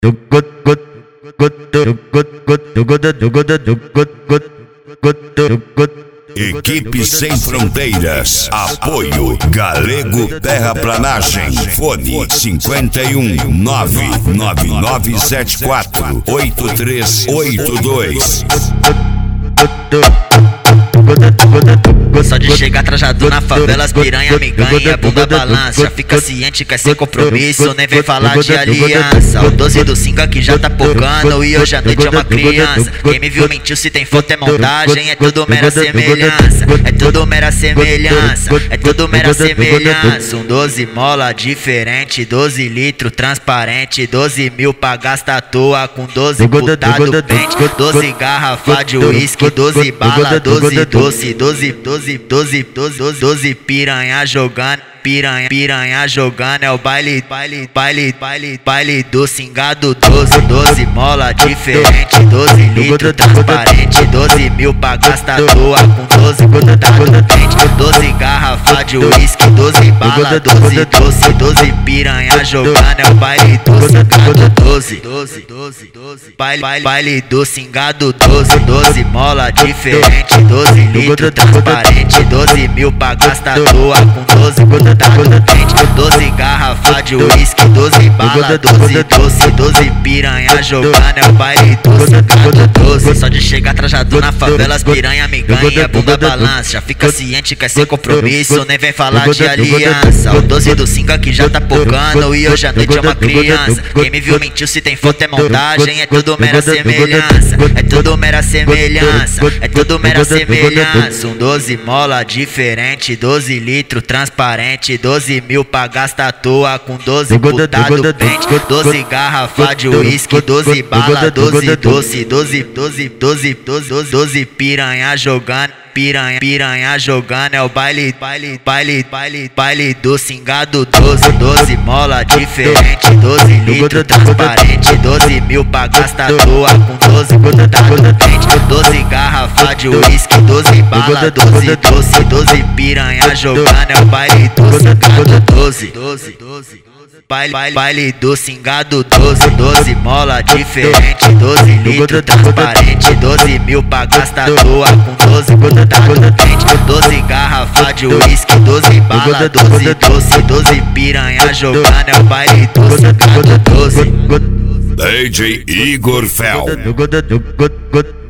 Equipe Sem Fronteiras, apoio Galego Terraplanagem, fone 51 99974 8382. Só de chegar trajado na favela, as piranha me ganha, bunda balança. Já fica ciente, quer sem compromisso, nem vem falar de aliança. O 12 do 5 aqui já tá pocando e hoje à noite é uma criança. Quem me viu mentiu, se tem foto é montagem, é tudo mera semelhança. É tudo mera semelhança, é tudo mera semelhança. Um 12 mola diferente, 12 litros transparente, 12 mil pra gastar à toa com 12 putado pente, 12 garrafa de uísque, 12 bala, 12 doce, 12 piranha jogando, piranha jogando, é o baile do cingado. 12 mola diferente, 12 litros transparente, 12 mil pra gastar à toa com 12 putado pente, 12 garrafa de uísque, 12 bala, 12 doce, 12 piranha jogando, é o baile do cingado. 12 baile do cingado. 12 mola diferente, 12 litros transparente, 12 mil pra gastar à toa com 12 putado pente, 12 garrafa de uísque, 12 bala, 12 doce, 12 piranha jogando, é o baile do cingado. 12 só de chegar trajado na favela, as piranha me ganha, bunda balança. Já fica ciente, quer sem compromisso, nem vem falar de aliança. O 12 do 5 aqui já tá pocando e hoje à noite é uma criança. Quem me viu mentiu, se tem foto é montagem, é tudo mera semelhança. É tudo mera semelhança, é tudo mera semelhança. Um 12 mola diferente, 12 litros transparente, 12 mil pra gastar à toa com 12 putado pente, 12 garrafa de uísque, 12 bala, 12 doce, 12 piranha jogando, piranha jogando, é o baile do cingado. 12 mola diferente, 12 litros transparente, 12 mil pra gastar à toa com 12 putado pente, 12 garrafa de uísque, 12 bala, 12 doce, 12 piranha jogando, é o baile do cingado. 12 baile do cingado. 12 mola diferente, 12 litros transparente, 12 mil pra gastar à toa com 12 putado pente, 12 garrafa de uísque, 12 bala, 12 doce, 12 piranha jogando, é o baile do cingado. 12 DJ Igor Fel.